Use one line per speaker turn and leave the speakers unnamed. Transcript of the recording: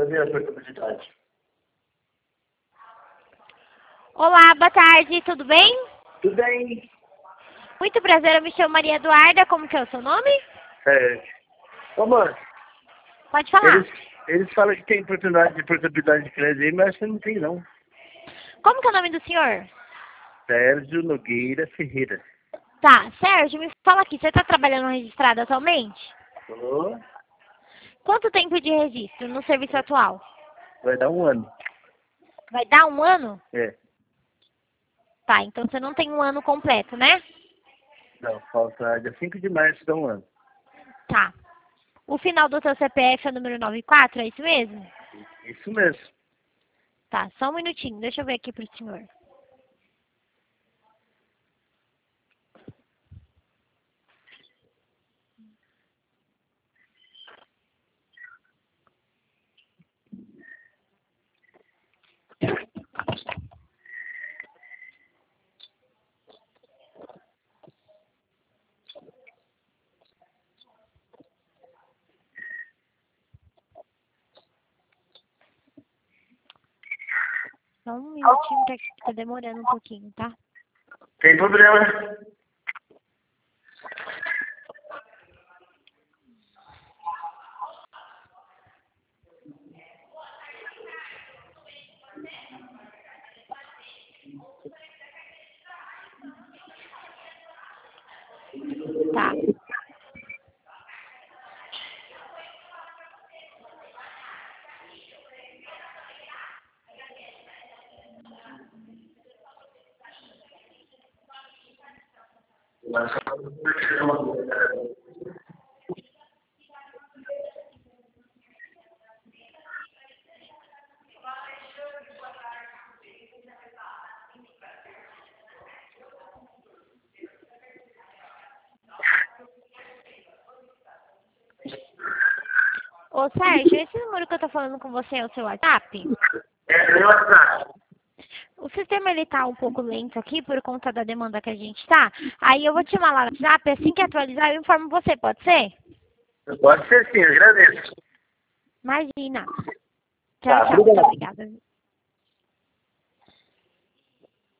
ver a portabilidade.
Olá, boa tarde, tudo bem?
Tudo bem?
Muito prazer, eu me chamo Maria Eduarda, como que é o seu nome?
Ô, mano,
Pode falar.
eles falam que tem oportunidade de portabilidade de crédito aí, mas você não tem, não.
Como que é o nome do senhor?
Sérgio Nogueira Ferreira.
Tá, Sérgio, me fala aqui, você está trabalhando registrado atualmente?
Ô,
Quanto tempo de registro no serviço atual?
vai dar 1 ano.
Vai dar 1 ano?
É.
Tá, então você não tem 1 ano completo, né?
Não, falta dia 5 de março dá 1 ano.
Tá. O final do seu CPF é o número 94, é isso mesmo?
Isso mesmo.
Tá, só um minutinho, deixa eu ver aqui pro senhor. Só um minutinho que aqui tá demorando um pouquinho, tá?
Tem problema.
Tá. Ô, Sérgio, esse número que eu tô falando com você é o seu WhatsApp?
É meu WhatsApp.
O sistema, ele tá um pouco lento aqui por conta da demanda que a gente tá. Aí eu vou te mandar no WhatsApp, assim que atualizar eu informo você, pode ser?
Pode ser sim, eu agradeço.
Imagina.
Tá,
Tchau, tchau. Muito
obrigado.
obrigada.